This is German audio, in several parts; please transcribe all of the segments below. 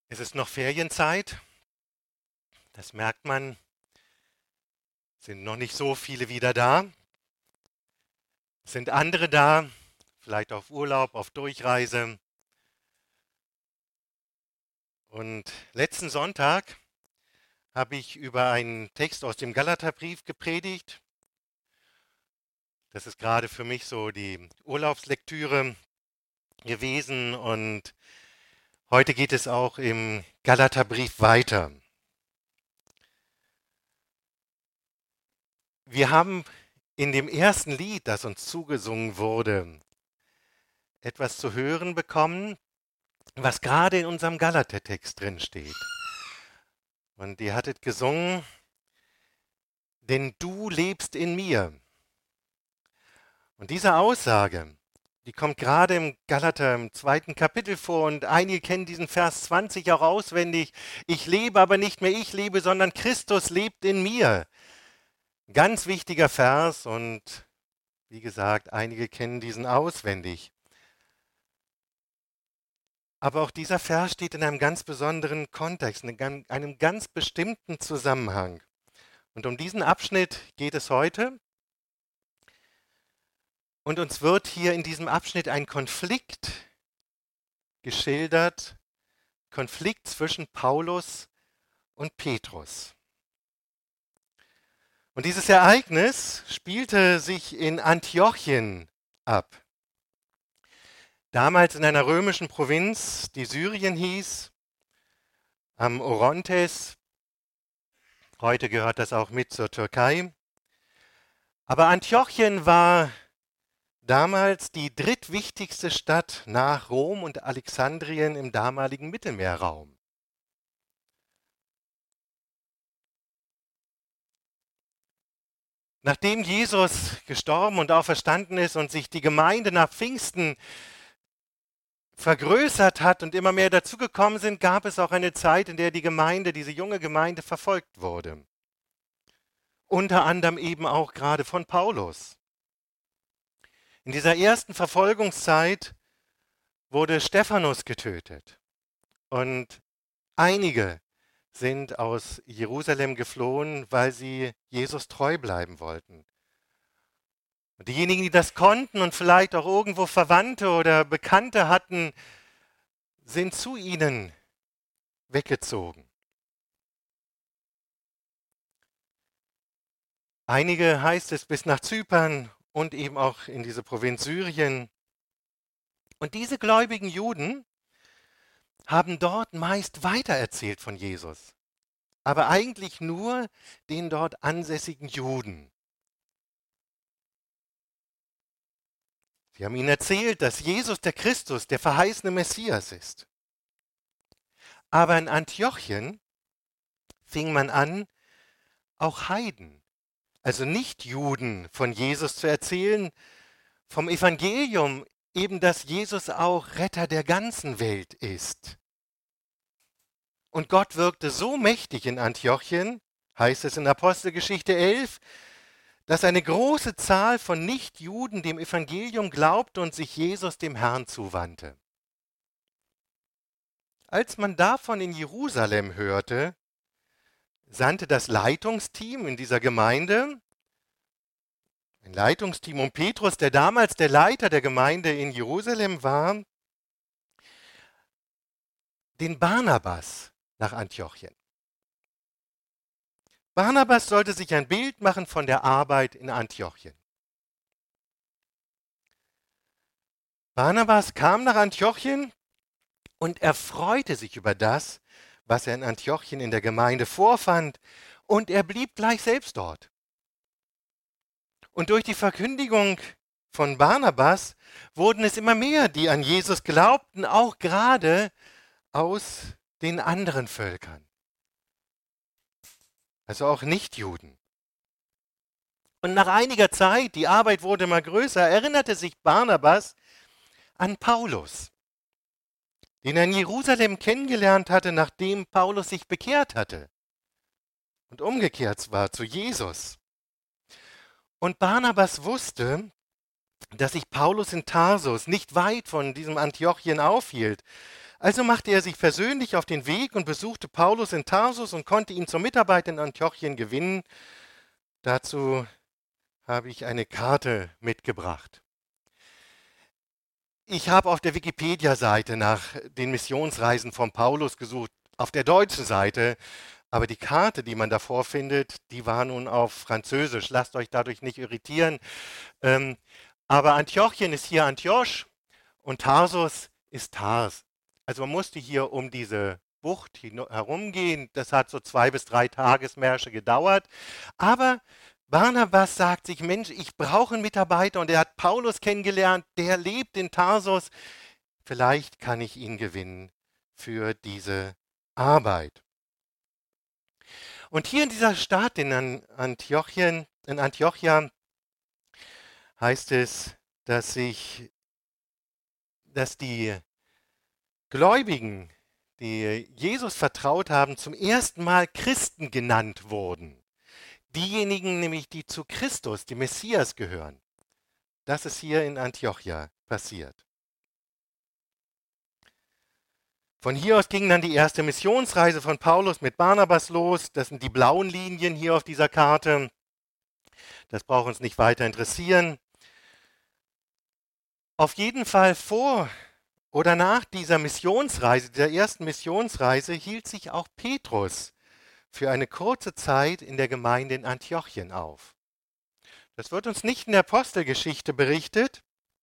Es ist noch Ferienzeit, das merkt man, sind noch nicht so viele wieder da. Es sind andere da, vielleicht auf Urlaub, auf Durchreise. Und letzten Sonntag habe ich über einen Text aus dem Galaterbrief gepredigt. Das ist gerade für mich so die Urlaubslektüre gewesen und heute geht es auch im Galaterbrief weiter. Wir haben in dem ersten Lied, das uns zugesungen wurde, etwas zu hören bekommen, was gerade in unserem Galater-Text drin steht. Und ihr hattet gesungen, denn du lebst in mir. Und diese Aussage, die kommt gerade im Galater im 2. Kapitel vor und einige kennen diesen Vers 20 auch auswendig. Ich lebe, aber nicht mehr ich lebe, sondern Christus lebt in mir. Ganz wichtiger Vers und wie gesagt, einige kennen diesen auswendig. Aber auch dieser Vers steht in einem ganz besonderen Kontext, in einem ganz bestimmten Zusammenhang. Und um diesen Abschnitt geht es heute. Und uns wird hier in diesem Abschnitt ein Konflikt geschildert, Konflikt zwischen Paulus und Petrus. Und dieses Ereignis spielte sich in Antiochien ab. Damals in einer römischen Provinz, die Syrien hieß, am Orontes. Heute gehört das auch mit zur Türkei. Aber Antiochien war damals die drittwichtigste Stadt nach Rom und Alexandrien im damaligen Mittelmeerraum. Nachdem Jesus gestorben und auferstanden ist und sich die Gemeinde nach Pfingsten vergrößert hat und immer mehr dazugekommen sind, gab es auch eine Zeit, in der die Gemeinde, diese junge Gemeinde, verfolgt wurde. Unter anderem eben auch gerade von Paulus. In dieser ersten Verfolgungszeit wurde Stephanus getötet und einige sind aus Jerusalem geflohen, weil sie Jesus treu bleiben wollten. Und diejenigen, die das konnten und vielleicht auch irgendwo Verwandte oder Bekannte hatten, sind zu ihnen weggezogen. Einige, heißt es, bis nach Zypern und eben auch in diese Provinz Syrien. Und diese gläubigen Juden haben dort meist weitererzählt von Jesus, aber eigentlich nur den dort ansässigen Juden. Sie haben ihnen erzählt, dass Jesus der Christus, der verheißene Messias ist. Aber in Antiochien fing man an, auch Heiden, also Nichtjuden, von Jesus zu erzählen, vom Evangelium, eben dass Jesus auch Retter der ganzen Welt ist. Und Gott wirkte so mächtig in Antiochien, heißt es in Apostelgeschichte 11, dass eine große Zahl von Nichtjuden dem Evangelium glaubte und sich Jesus dem Herrn zuwandte. Als man davon in Jerusalem hörte, sandte das Leitungsteam in dieser Gemeinde, ein Leitungsteam um Petrus, der damals der Leiter der Gemeinde in Jerusalem war, den Barnabas nach Antiochien. Barnabas sollte sich ein Bild machen von der Arbeit in Antiochien. Barnabas kam nach Antiochien und er freute sich über das, was er in Antiochien in der Gemeinde vorfand, und er blieb gleich selbst dort. Und durch die Verkündigung von Barnabas wurden es immer mehr, die an Jesus glaubten, auch gerade aus den anderen Völkern. Also auch Nichtjuden. Und nach einiger Zeit, die Arbeit wurde immer größer, erinnerte sich Barnabas an Paulus, den er in Jerusalem kennengelernt hatte, nachdem Paulus sich bekehrt hatte und umgekehrt war zu Jesus. Und Barnabas wusste, dass sich Paulus in Tarsus nicht weit von diesem Antiochien aufhielt. Also machte er sich persönlich auf den Weg und besuchte Paulus in Tarsus und konnte ihn zur Mitarbeit in Antiochien gewinnen. Dazu habe ich eine Karte mitgebracht. Ich habe auf der Wikipedia-Seite nach den Missionsreisen von Paulus gesucht, auf der deutschen Seite, aber die Karte, die man davor findet, die war nun auf Französisch. Lasst euch dadurch nicht irritieren. Ähm, aber Antiochien ist hier Antioch und Tarsus ist Tars. Also man musste hier um diese Bucht herumgehen. Das hat so 2 bis 3 Tagesmärsche gedauert. Aber Barnabas sagt sich, Mensch, ich brauche einen Mitarbeiter und er hat Paulus kennengelernt, der lebt in Tarsus. Vielleicht kann ich ihn gewinnen für diese Arbeit. Und hier in dieser Stadt in Antiochia heißt es, dass die Gläubigen, die Jesus vertraut haben, zum ersten Mal Christen genannt wurden. Diejenigen nämlich, die zu Christus, dem Messias, gehören. Das ist hier in Antiochia passiert. Von hier aus ging dann die erste Missionsreise von Paulus mit Barnabas los. Das sind die blauen Linien hier auf dieser Karte. Das braucht uns nicht weiter interessieren. Auf jeden Fall vor oder nach dieser Missionsreise, dieser ersten Missionsreise, hielt sich auch Petrus für eine kurze Zeit in der Gemeinde in Antiochien auf. Das wird uns nicht in der Apostelgeschichte berichtet,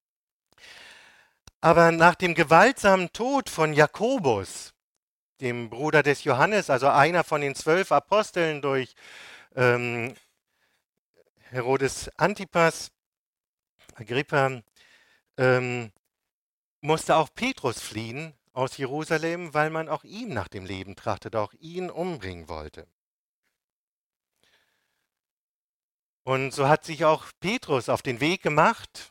aber nach dem gewaltsamen Tod von Jakobus, dem Bruder des Johannes, also einer von den 12 Aposteln durch Herodes Antipas, Agrippa, musste auch Petrus fliehen aus Jerusalem, weil man auch ihm nach dem Leben trachtete, auch ihn umbringen wollte. Und so hat sich auch Petrus auf den Weg gemacht.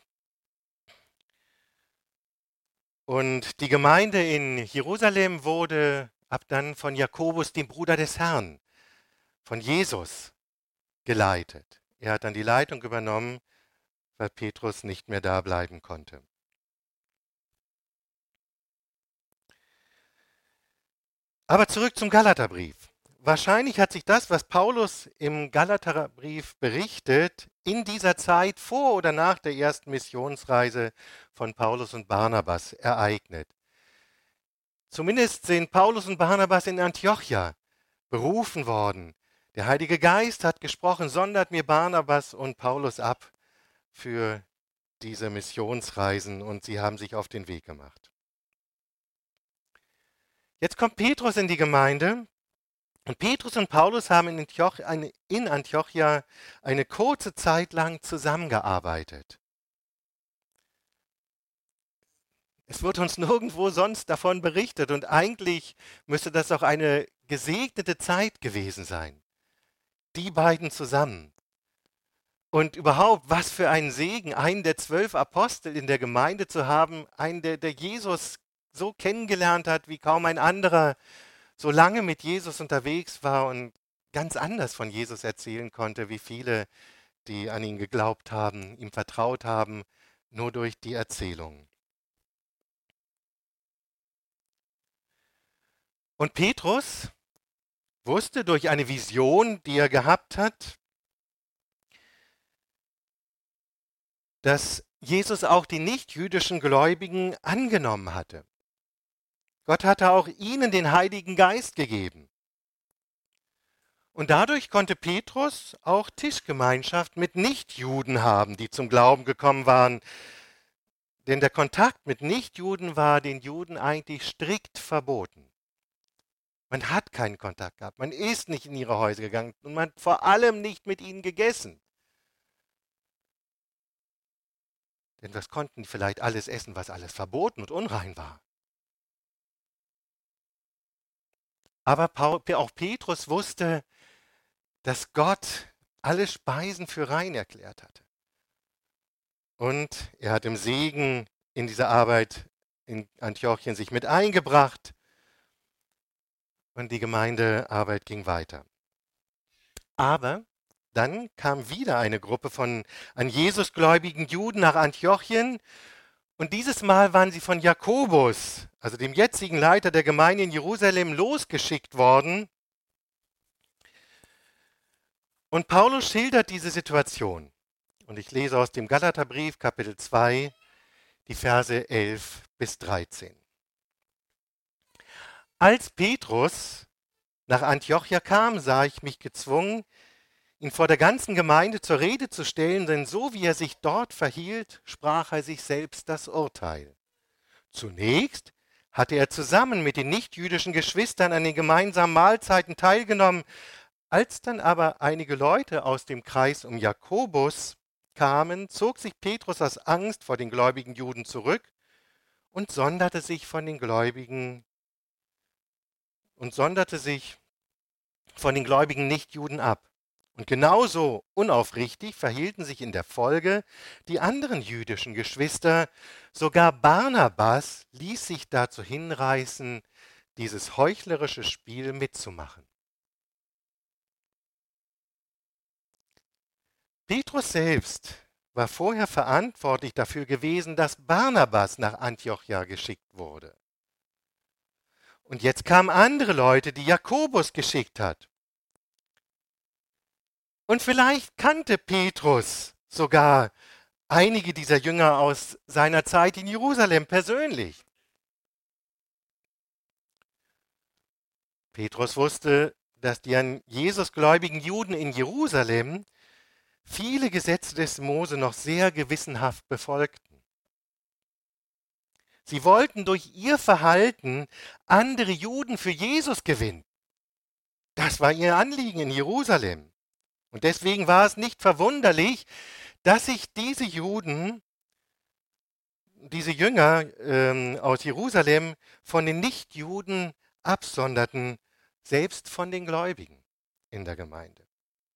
Und die Gemeinde in Jerusalem wurde ab dann von Jakobus, dem Bruder des Herrn, von Jesus, geleitet. Er hat dann die Leitung übernommen, weil Petrus nicht mehr da bleiben konnte. Aber zurück zum Galaterbrief. Wahrscheinlich hat sich das, was Paulus im Galaterbrief berichtet, in dieser Zeit vor oder nach der ersten Missionsreise von Paulus und Barnabas ereignet. Zumindest sind Paulus und Barnabas in Antiochia berufen worden. Der Heilige Geist hat gesprochen, sondert mir Barnabas und Paulus ab für diese Missionsreisen und sie haben sich auf den Weg gemacht. Jetzt kommt Petrus in die Gemeinde und Petrus und Paulus haben in Antiochia eine kurze Zeit lang zusammengearbeitet. Es wird uns nirgendwo sonst davon berichtet und eigentlich müsste das auch eine gesegnete Zeit gewesen sein. Die beiden zusammen. Und überhaupt, was für ein Segen, einen der 12 Apostel in der Gemeinde zu haben, einen, der Jesus so kennengelernt hat wie kaum ein anderer, so lange mit Jesus unterwegs war und ganz anders von Jesus erzählen konnte, wie viele, die an ihn geglaubt haben, ihm vertraut haben, nur durch die Erzählung. Und Petrus wusste durch eine Vision, die er gehabt hat, dass Jesus auch die nichtjüdischen Gläubigen angenommen hatte. Gott hatte auch ihnen den Heiligen Geist gegeben. Und dadurch konnte Petrus auch Tischgemeinschaft mit Nichtjuden haben, die zum Glauben gekommen waren. Denn der Kontakt mit Nichtjuden war den Juden eigentlich strikt verboten. Man hat keinen Kontakt gehabt, man ist nicht in ihre Häuser gegangen und man hat vor allem nicht mit ihnen gegessen. Denn was konnten die vielleicht alles essen, was alles verboten und unrein war? Aber auch Petrus wusste, dass Gott alle Speisen für rein erklärt hatte. Und er hat im Segen in diese Arbeit in Antiochien sich mit eingebracht und die Gemeindearbeit ging weiter. Aber dann kam wieder eine Gruppe von an Jesus gläubigen Juden nach Antiochien Und dieses Mal waren sie von Jakobus, also dem jetzigen Leiter der Gemeinde in Jerusalem, losgeschickt worden. Und Paulus schildert diese Situation. Und ich lese aus dem Galaterbrief, Kapitel 2, die Verse 11 bis 13. Als Petrus nach Antiochia kam, sah ich mich gezwungen, ihn vor der ganzen Gemeinde zur Rede zu stellen, denn so wie er sich dort verhielt, sprach er sich selbst das Urteil. Zunächst hatte er zusammen mit den nichtjüdischen Geschwistern an den gemeinsamen Mahlzeiten teilgenommen. Als dann aber einige Leute aus dem Kreis um Jakobus kamen, zog sich Petrus aus Angst vor den gläubigen Juden zurück und sonderte sich von den gläubigen Nichtjuden ab. Und genauso unaufrichtig verhielten sich in der Folge die anderen jüdischen Geschwister. Sogar Barnabas ließ sich dazu hinreißen, dieses heuchlerische Spiel mitzumachen. Petrus selbst war vorher verantwortlich dafür gewesen, dass Barnabas nach Antiochia geschickt wurde. Und jetzt kamen andere Leute, die Jakobus geschickt hat. Und vielleicht kannte Petrus sogar einige dieser Jünger aus seiner Zeit in Jerusalem persönlich. Petrus wusste, dass die an Jesus gläubigen Juden in Jerusalem viele Gesetze des Mose noch sehr gewissenhaft befolgten. Sie wollten durch ihr Verhalten andere Juden für Jesus gewinnen. Das war ihr Anliegen in Jerusalem. Und deswegen war es nicht verwunderlich, dass sich diese Jünger aus Jerusalem von den Nichtjuden absonderten, selbst von den Gläubigen in der Gemeinde.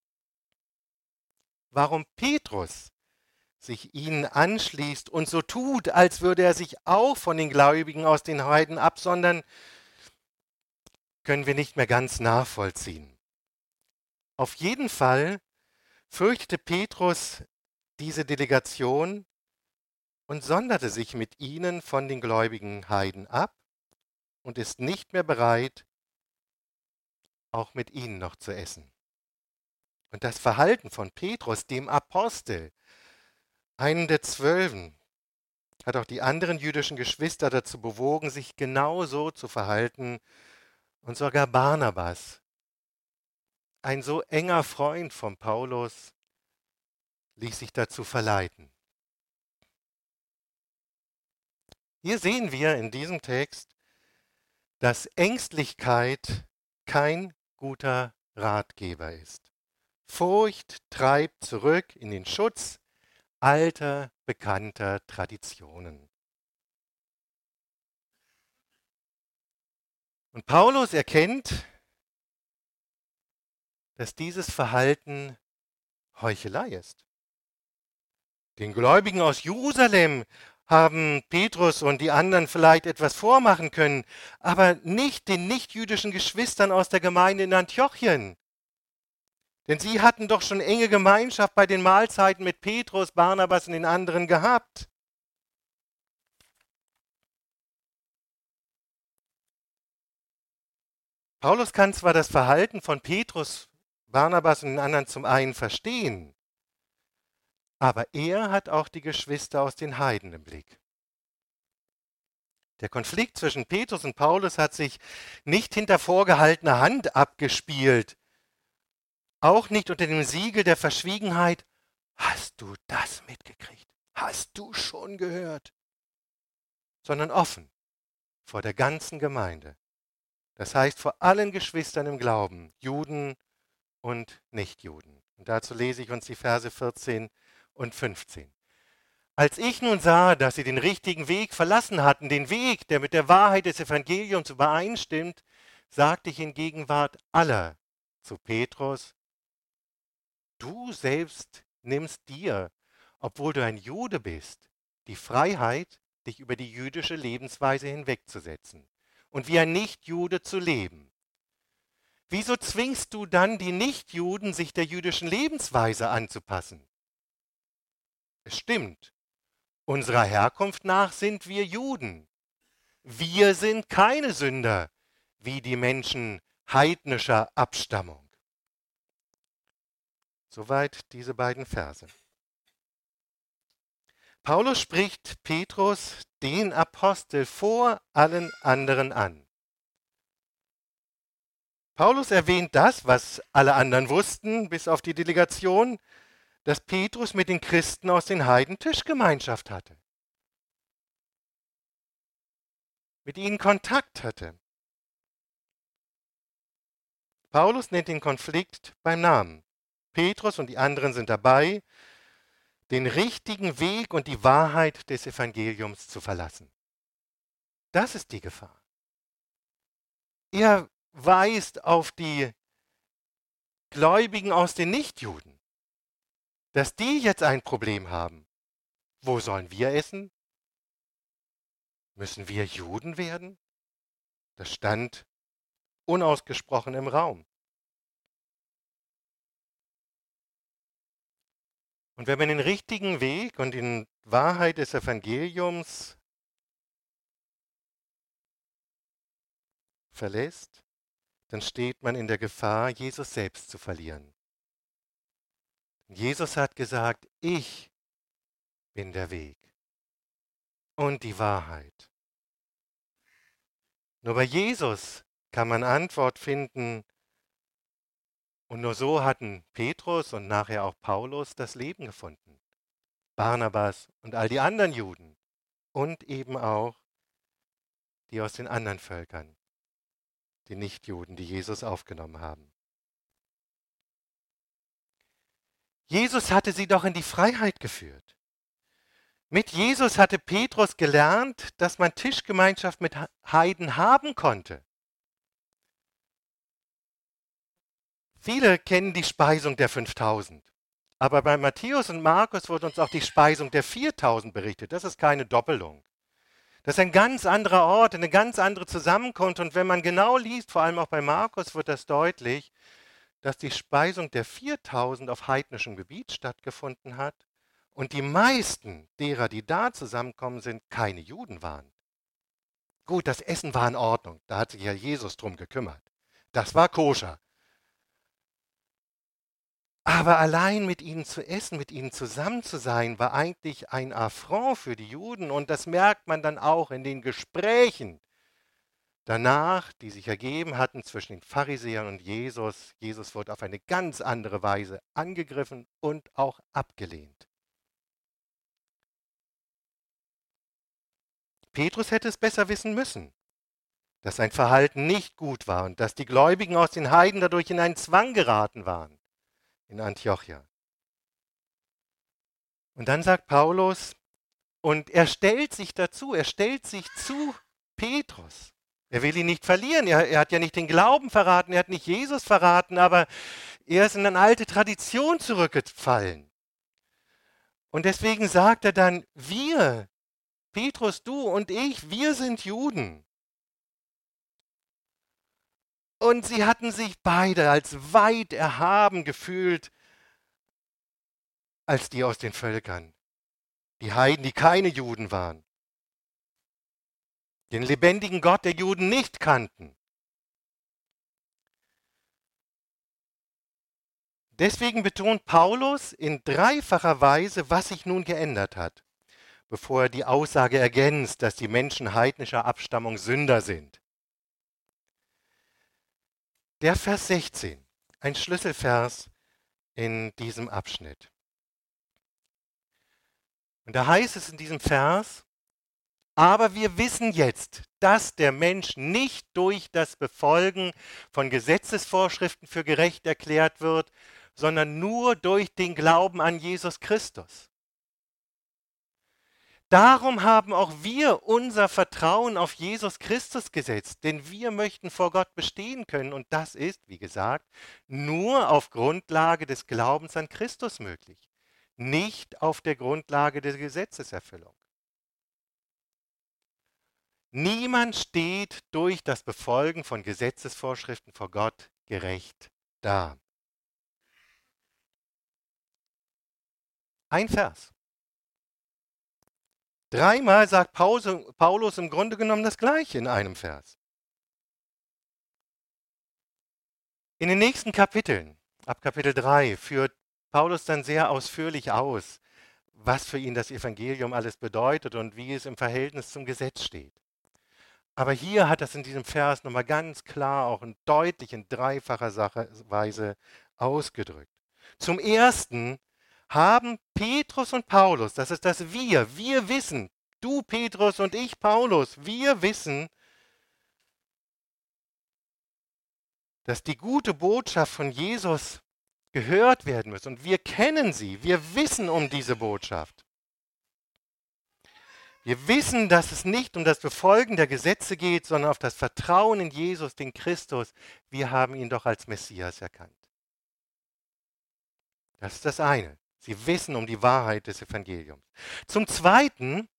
Warum Petrus sich ihnen anschließt und so tut, als würde er sich auch von den Gläubigen aus den Heiden absondern, können wir nicht mehr ganz nachvollziehen. Auf jeden Fall fürchtete Petrus diese Delegation und sonderte sich mit ihnen von den gläubigen Heiden ab und ist nicht mehr bereit, auch mit ihnen noch zu essen. Und das Verhalten von Petrus, dem Apostel, einen der Zwölfen, hat auch die anderen jüdischen Geschwister dazu bewogen, sich genauso zu verhalten. Und sogar Barnabas, ein so enger Freund von Paulus, ließ sich dazu verleiten. Hier sehen wir in diesem Text, dass Ängstlichkeit kein guter Ratgeber ist. Furcht treibt zurück in den Schutz alter, bekannter Traditionen. Und Paulus erkennt, dass dieses Verhalten Heuchelei ist. Den Gläubigen aus Jerusalem haben Petrus und die anderen vielleicht etwas vormachen können, aber nicht den nichtjüdischen Geschwistern aus der Gemeinde in Antiochien. Denn sie hatten doch schon enge Gemeinschaft bei den Mahlzeiten mit Petrus, Barnabas und den anderen gehabt. Paulus kann zwar das Verhalten von Petrus, Barnabas und den anderen zum einen verstehen, aber er hat auch die Geschwister aus den Heiden im Blick. Der Konflikt zwischen Petrus und Paulus hat sich nicht hinter vorgehaltener Hand abgespielt, auch nicht unter dem Siegel der Verschwiegenheit. Hast du das mitgekriegt? Hast du schon gehört? Sondern offen vor der ganzen Gemeinde. Das heißt vor allen Geschwistern im Glauben, Juden und Nichtjuden. Und dazu lese ich uns die Verse 14 und 15. Als ich nun sah, dass sie den richtigen Weg verlassen hatten, den Weg, der mit der Wahrheit des Evangeliums übereinstimmt, sagte ich in Gegenwart aller zu Petrus: Du selbst nimmst dir, obwohl du ein Jude bist, die Freiheit, dich über die jüdische Lebensweise hinwegzusetzen und wie ein Nichtjude zu leben. Wieso zwingst du dann die Nichtjuden, sich der jüdischen Lebensweise anzupassen? Es stimmt, Unserer Herkunft nach sind wir Juden. Wir sind keine Sünder, wie die Menschen heidnischer Abstammung. Soweit diese beiden Verse. Paulus spricht Petrus, den Apostel, vor allen anderen an. Paulus erwähnt das, was alle anderen wussten, bis auf die Delegation, dass Petrus mit den Christen aus den Heiden Tischgemeinschaft hatte, mit ihnen Kontakt hatte. Paulus nennt den Konflikt beim Namen. Petrus und die anderen sind dabei, den richtigen Weg und die Wahrheit des Evangeliums zu verlassen. Das ist die Gefahr. Er weist auf die Gläubigen aus den Nichtjuden, dass die jetzt ein Problem haben. Wo sollen wir essen? Müssen wir Juden werden? Das stand unausgesprochen im Raum. Und wenn man den richtigen Weg und die Wahrheit des Evangeliums verlässt, dann steht man in der Gefahr, Jesus selbst zu verlieren. Jesus hat gesagt, ich bin der Weg und die Wahrheit. Nur bei Jesus kann man Antwort finden und nur so hatten Petrus und nachher auch Paulus das Leben gefunden. Barnabas und all die anderen Juden und eben auch die aus den anderen Völkern, die Nichtjuden, die Jesus aufgenommen haben. Jesus hatte sie doch in die Freiheit geführt. Mit Jesus hatte Petrus gelernt, dass man Tischgemeinschaft mit Heiden haben konnte. Viele kennen die Speisung der 5000. Aber bei Matthäus und Markus wird uns auch die Speisung der 4000 berichtet. Das ist keine Doppelung. Das ist ein ganz anderer Ort, eine ganz andere Zusammenkunft. Und wenn man genau liest, vor allem auch bei Markus, wird das deutlich, dass die Speisung der 4000 auf heidnischem Gebiet stattgefunden hat und die meisten derer, die da zusammenkommen sind, keine Juden waren. Gut, das Essen war in Ordnung. Da hat sich ja Jesus drum gekümmert. Das war koscher. Aber allein mit ihnen zu essen, mit ihnen zusammen zu sein, war eigentlich ein Affront für die Juden. Und das merkt man dann auch in den Gesprächen danach, die sich ergeben hatten zwischen den Pharisäern und Jesus. Jesus wurde auf eine ganz andere Weise angegriffen und auch abgelehnt. Petrus hätte es besser wissen müssen, dass sein Verhalten nicht gut war und dass die Gläubigen aus den Heiden dadurch in einen Zwang geraten waren in Antiochia. Und dann sagt Paulus, und er stellt sich dazu, er stellt sich zu Petrus. Er will ihn nicht verlieren, er hat ja nicht den Glauben verraten, er hat nicht Jesus verraten, aber er ist in eine alte Tradition zurückgefallen. Und deswegen sagt er dann, wir, Petrus, du und ich, wir sind Juden. Und sie hatten sich beide als weit erhaben gefühlt als die aus den Völkern. Die Heiden, die keine Juden waren. Den lebendigen Gott der Juden nicht kannten. Deswegen betont Paulus in dreifacher Weise, was sich nun geändert hat, bevor er die Aussage ergänzt, dass die Menschen heidnischer Abstammung Sünder sind. Der Vers 16, ein Schlüsselvers in diesem Abschnitt. Und da heißt es in diesem Vers, aber wir wissen jetzt, dass der Mensch nicht durch das Befolgen von Gesetzesvorschriften für gerecht erklärt wird, sondern nur durch den Glauben an Jesus Christus. Darum haben auch wir unser Vertrauen auf Jesus Christus gesetzt, denn wir möchten vor Gott bestehen können und das ist, wie gesagt, nur auf Grundlage des Glaubens an Christus möglich, nicht auf der Grundlage der Gesetzeserfüllung. Niemand steht durch das Befolgen von Gesetzesvorschriften vor Gott gerecht da. Ein Vers. Dreimal sagt Paulus im Grunde genommen das Gleiche in einem Vers. In den nächsten Kapiteln, ab Kapitel 3, führt Paulus dann sehr ausführlich aus, was für ihn das Evangelium alles bedeutet und wie es im Verhältnis zum Gesetz steht. Aber hier hat das in diesem Vers nochmal ganz klar, auch deutlich in dreifacher Weise ausgedrückt. Zum Ersten haben Petrus und Paulus, das ist das wir wissen, du Petrus und ich Paulus, wir wissen, dass die gute Botschaft von Jesus gehört werden muss. Und wir kennen sie, wir wissen um diese Botschaft. Wir wissen, dass es nicht um das Befolgen der Gesetze geht, sondern auf das Vertrauen in Jesus, den Christus. Wir haben ihn doch als Messias erkannt. Das ist das eine. Sie wissen um die Wahrheit des Evangeliums. Zum Zweiten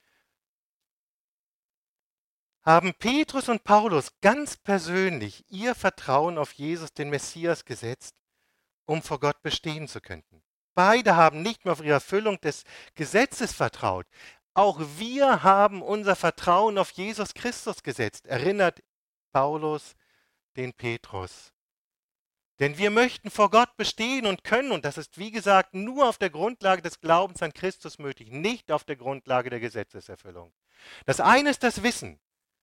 haben Petrus und Paulus ganz persönlich ihr Vertrauen auf Jesus, den Messias, gesetzt, um vor Gott bestehen zu können. Beide haben nicht mehr auf ihre Erfüllung des Gesetzes vertraut. Auch wir haben unser Vertrauen auf Jesus Christus gesetzt, erinnert Paulus den Petrus. Denn wir möchten vor Gott bestehen und können, und das ist wie gesagt nur auf der Grundlage des Glaubens an Christus möglich, nicht auf der Grundlage der Gesetzeserfüllung. Das eine ist das Wissen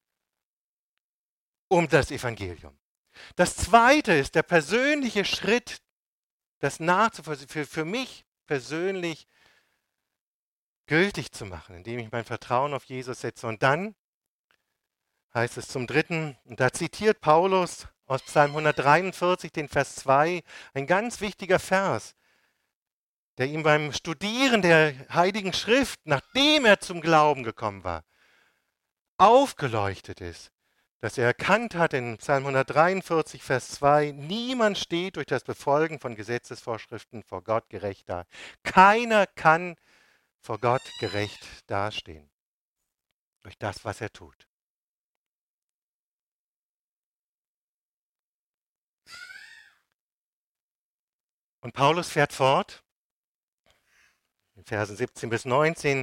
um das Evangelium. Das zweite ist der persönliche Schritt, das nachzuvollziehen, für mich persönlich gültig zu machen, indem ich mein Vertrauen auf Jesus setze. Und dann heißt es zum Dritten, und da zitiert Paulus aus Psalm 143, den Vers 2, ein ganz wichtiger Vers, der ihm beim Studieren der Heiligen Schrift, nachdem er zum Glauben gekommen war, aufgeleuchtet ist, dass er erkannt hat in Psalm 143, Vers 2, niemand steht durch das Befolgen von Gesetzesvorschriften vor Gott gerecht da. Keiner kann vor Gott gerecht dastehen durch das, was er tut. Und Paulus fährt fort, in Versen 17 bis 19.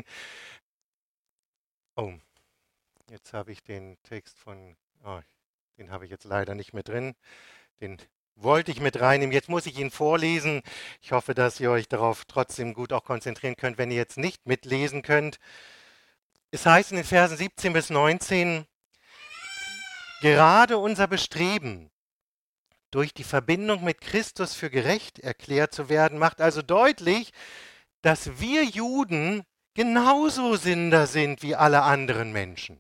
Oh, jetzt habe ich den Text den habe ich jetzt leider nicht mehr drin. Den wollte ich mit reinnehmen. Jetzt muss ich ihn vorlesen. Ich hoffe, dass ihr euch darauf trotzdem gut auch konzentrieren könnt, wenn ihr jetzt nicht mitlesen könnt. Es heißt in den Versen 17 bis 19, gerade unser Bestreben, durch die Verbindung mit Christus für gerecht erklärt zu werden, macht also deutlich, dass wir Juden genauso Sünder sind wie alle anderen Menschen.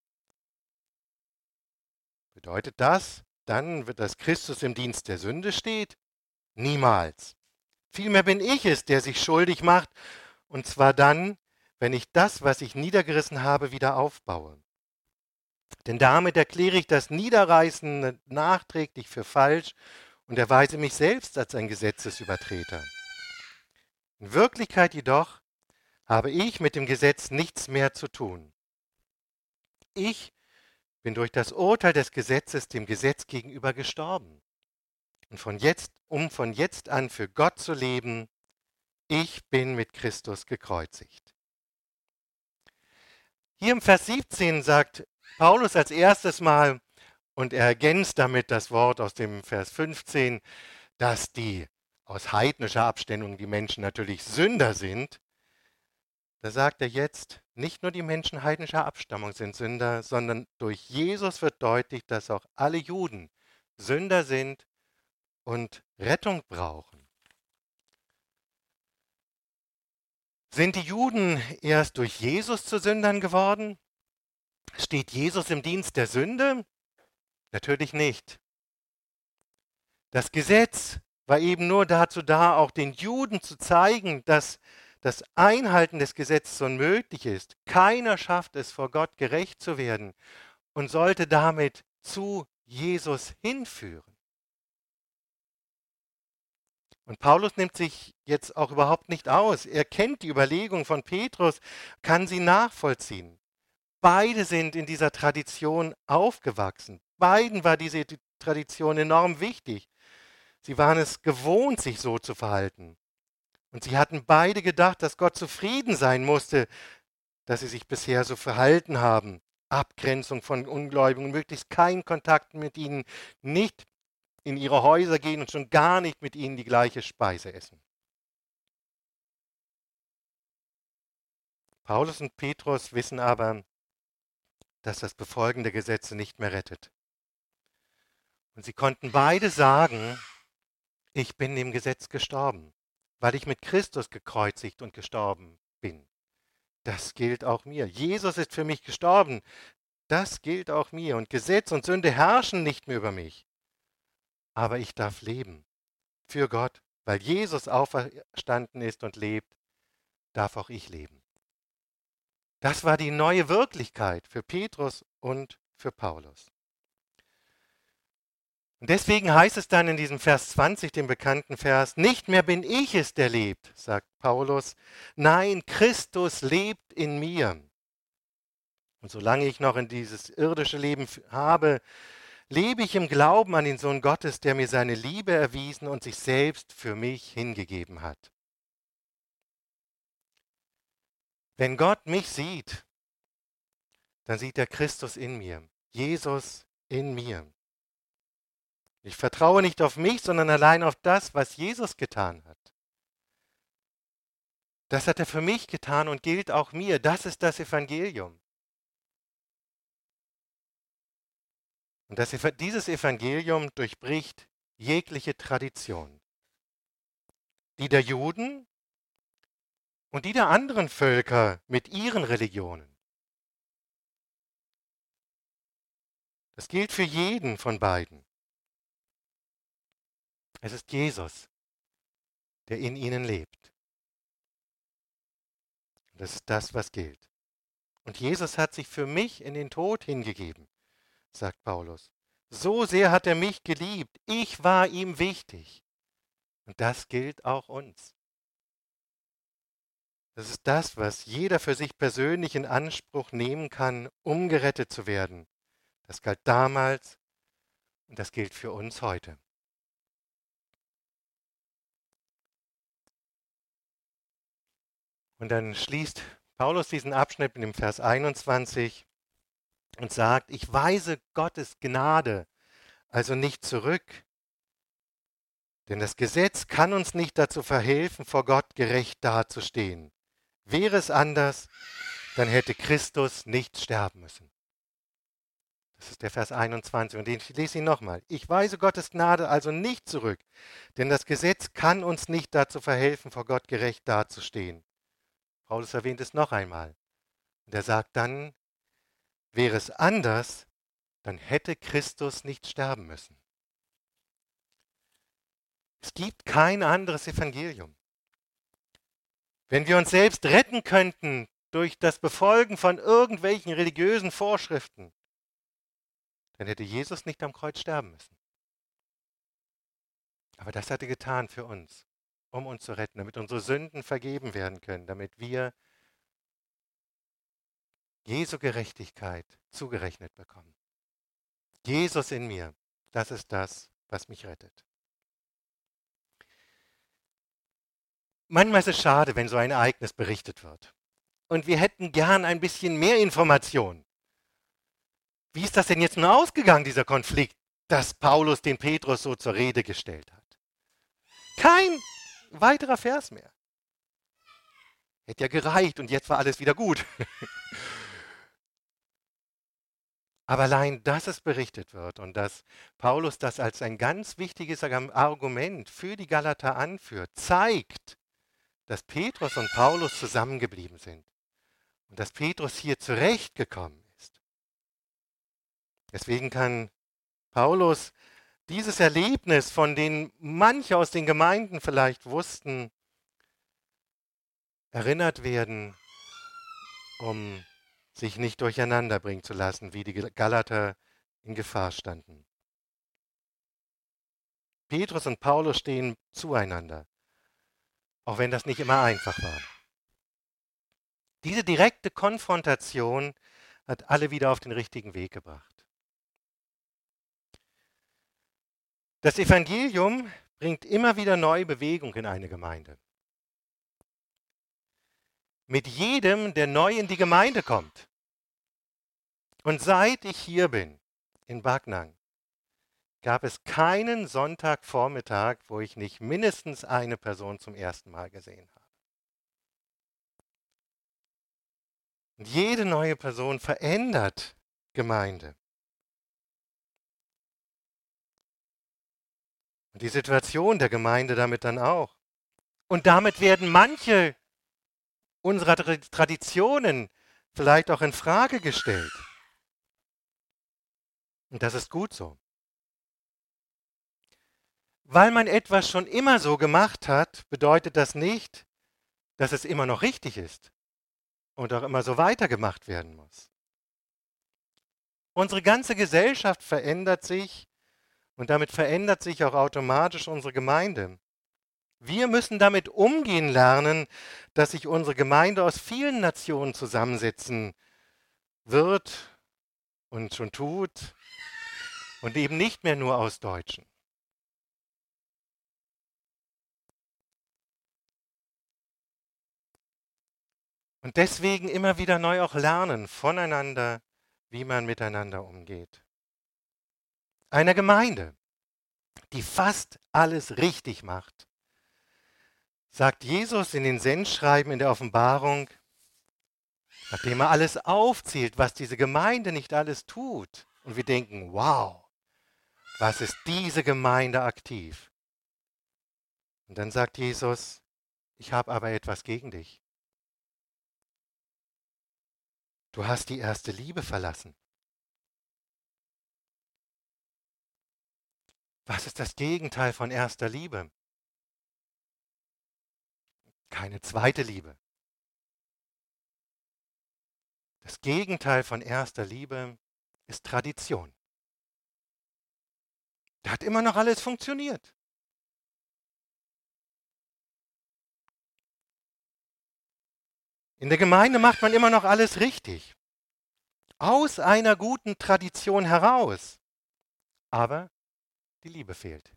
Bedeutet das dann, dass Christus im Dienst der Sünde steht? Niemals. Vielmehr bin ich es, der sich schuldig macht, und zwar dann, wenn ich das, was ich niedergerissen habe, wieder aufbaue. Denn damit erkläre ich das Niederreißen nachträglich für falsch und erweise mich selbst als ein Gesetzesübertreter. In Wirklichkeit jedoch habe ich mit dem Gesetz nichts mehr zu tun. Ich bin durch das Urteil des Gesetzes dem Gesetz gegenüber gestorben. Und um von jetzt an für Gott zu leben, ich bin mit Christus gekreuzigt. Hier im Vers 17 sagt Paulus als erstes Mal, und er ergänzt damit das Wort aus dem Vers 15, dass die aus heidnischer Abstammung die Menschen natürlich Sünder sind. Da sagt er jetzt, nicht nur die Menschen heidnischer Abstammung sind Sünder, sondern durch Jesus wird deutlich, dass auch alle Juden Sünder sind und Rettung brauchen. Sind die Juden erst durch Jesus zu Sündern geworden? Steht Jesus im Dienst der Sünde? Natürlich nicht. Das Gesetz war eben nur dazu da, auch den Juden zu zeigen, dass das Einhalten des Gesetzes unmöglich ist. Keiner schafft es, vor Gott gerecht zu werden und sollte damit zu Jesus hinführen. Und Paulus nimmt sich jetzt auch überhaupt nicht aus. Er kennt die Überlegung von Petrus, kann sie nachvollziehen. Beide sind in dieser Tradition aufgewachsen. Beiden war diese Tradition enorm wichtig. Sie waren es gewohnt, sich so zu verhalten. Und sie hatten beide gedacht, dass Gott zufrieden sein musste, dass sie sich bisher so verhalten haben. Abgrenzung von Ungläubigen, möglichst keinen Kontakt mit ihnen, nicht in ihre Häuser gehen und schon gar nicht mit ihnen die gleiche Speise essen. Paulus und Petrus wissen aber, dass das Befolgen der Gesetze nicht mehr rettet. Und sie konnten beide sagen, ich bin dem Gesetz gestorben, weil ich mit Christus gekreuzigt und gestorben bin. Das gilt auch mir. Jesus ist für mich gestorben. Das gilt auch mir. Und Gesetz und Sünde herrschen nicht mehr über mich. Aber ich darf leben. Für Gott. Weil Jesus auferstanden ist und lebt, darf auch ich leben. Das war die neue Wirklichkeit für Petrus und für Paulus. Und deswegen heißt es dann in diesem Vers 20, dem bekannten Vers, nicht mehr bin ich es, der lebt, sagt Paulus, nein, Christus lebt in mir. Und solange ich noch in dieses irdische Leben habe, lebe ich im Glauben an den Sohn Gottes, der mir seine Liebe erwiesen und sich selbst für mich hingegeben hat. Wenn Gott mich sieht, dann sieht er Christus in mir, Jesus in mir. Ich vertraue nicht auf mich, sondern allein auf das, was Jesus getan hat. Das hat er für mich getan und gilt auch mir. Das ist das Evangelium. Und dieses Evangelium durchbricht jegliche Tradition. Die der Juden und die der anderen Völker mit ihren Religionen. Das gilt für jeden von beiden. Es ist Jesus, der in ihnen lebt. Das ist das, was gilt. Und Jesus hat sich für mich in den Tod hingegeben, sagt Paulus. So sehr hat er mich geliebt. Ich war ihm wichtig. Und das gilt auch uns. Das ist das, was jeder für sich persönlich in Anspruch nehmen kann, um gerettet zu werden. Das galt damals und das gilt für uns heute. Und dann schließt Paulus diesen Abschnitt in dem Vers 21 und sagt, ich weise Gottes Gnade also nicht zurück, denn das Gesetz kann uns nicht dazu verhelfen, vor Gott gerecht dazustehen. Wäre es anders, dann hätte Christus nicht sterben müssen. Das ist der Vers 21 und ich lese ihn nochmal. Ich weise Gottes Gnade also nicht zurück, denn das Gesetz kann uns nicht dazu verhelfen, vor Gott gerecht dazustehen. Paulus erwähnt es noch einmal. Und er sagt dann, wäre es anders, dann hätte Christus nicht sterben müssen. Es gibt kein anderes Evangelium. Wenn wir uns selbst retten könnten durch das Befolgen von irgendwelchen religiösen Vorschriften, dann hätte Jesus nicht am Kreuz sterben müssen. Aber das hat er getan für uns, um uns zu retten, damit unsere Sünden vergeben werden können, damit wir Jesu Gerechtigkeit zugerechnet bekommen. Jesus in mir, das ist das, was mich rettet. Manchmal ist es schade, wenn so ein Ereignis berichtet wird. Und wir hätten gern ein bisschen mehr Informationen. Wie ist das denn jetzt nun ausgegangen, dieser Konflikt, dass Paulus den Petrus so zur Rede gestellt hat? Kein weiterer Vers mehr. Hätte ja gereicht und jetzt war alles wieder gut. Aber allein, dass es berichtet wird und dass Paulus das als ein ganz wichtiges Argument für die Galater anführt, zeigt, dass Petrus und Paulus zusammengeblieben sind und dass Petrus hier zurechtgekommen ist. Deswegen kann Paulus dieses Erlebnis, von dem manche aus den Gemeinden vielleicht wussten, erinnert werden, um sich nicht durcheinander bringen zu lassen, wie die Galater in Gefahr standen. Petrus und Paulus stehen zueinander, auch wenn das nicht immer einfach war. Diese direkte Konfrontation hat alle wieder auf den richtigen Weg gebracht. Das Evangelium bringt immer wieder neue Bewegung in eine Gemeinde. mit jedem, der neu in die Gemeinde kommt. Und seit ich hier bin, in Backnang, gab es keinen Sonntagvormittag, wo ich nicht mindestens eine Person zum ersten Mal gesehen habe. Und jede neue Person verändert Gemeinde. Und die Situation der Gemeinde damit dann auch. Und damit werden manche unserer Traditionen vielleicht auch in Frage gestellt. Und das ist gut so. Weil man etwas schon immer so gemacht hat, bedeutet das nicht, dass es immer noch richtig ist und auch immer so weitergemacht werden muss. Unsere ganze Gesellschaft verändert sich und damit verändert sich auch automatisch unsere Gemeinde. Wir müssen damit umgehen lernen, dass sich unsere Gemeinde aus vielen Nationen zusammensetzen wird und schon tut und eben nicht mehr nur aus Deutschen. Und deswegen immer wieder neu auch lernen voneinander, wie man miteinander umgeht. Eine Gemeinde, die fast alles richtig macht, sagt Jesus in den Sendschreiben in der Offenbarung, nachdem er alles aufzählt, was diese Gemeinde nicht alles tut. Und wir denken, wow, was ist diese Gemeinde aktiv? Und dann sagt Jesus, ich habe aber etwas gegen dich. Du hast die erste Liebe verlassen. Was ist das Gegenteil von erster Liebe? Keine zweite Liebe. Das Gegenteil von erster Liebe ist Tradition. Da hat immer noch alles funktioniert. In der Gemeinde macht man immer noch alles richtig. Aus einer guten Tradition heraus. Aber die Liebe fehlt.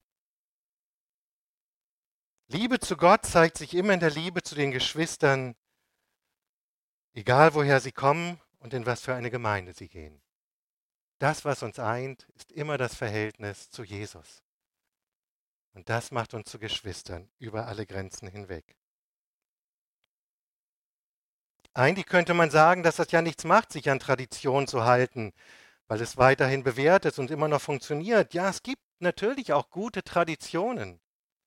Liebe zu Gott zeigt sich immer in der Liebe zu den Geschwistern, egal woher sie kommen und in was für eine Gemeinde sie gehen. Das, was uns eint, ist immer das Verhältnis zu Jesus. Und das macht uns zu Geschwistern über alle Grenzen hinweg. Eigentlich könnte man sagen, dass das ja nichts macht, sich an Tradition zu halten, weil es weiterhin bewährt ist und immer noch funktioniert. Ja, es gibt natürlich auch gute Traditionen.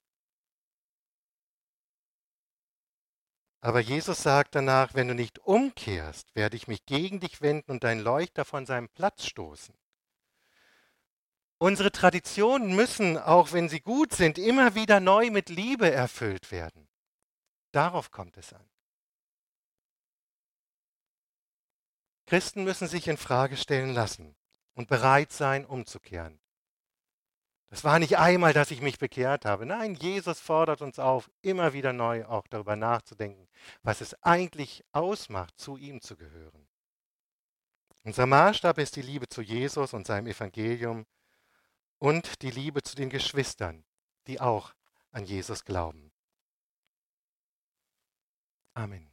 Aber Jesus sagt danach, wenn du nicht umkehrst, werde ich mich gegen dich wenden und deinen Leuchter von seinem Platz stoßen. Unsere Traditionen müssen, auch wenn sie gut sind, immer wieder neu mit Liebe erfüllt werden. Darauf kommt es an. Christen müssen sich in Frage stellen lassen und bereit sein, umzukehren. Das war nicht einmal, dass ich mich bekehrt habe. Nein, Jesus fordert uns auf, immer wieder neu auch darüber nachzudenken, was es eigentlich ausmacht, zu ihm zu gehören. Unser Maßstab ist die Liebe zu Jesus und seinem Evangelium und die Liebe zu den Geschwistern, die auch an Jesus glauben. Amen.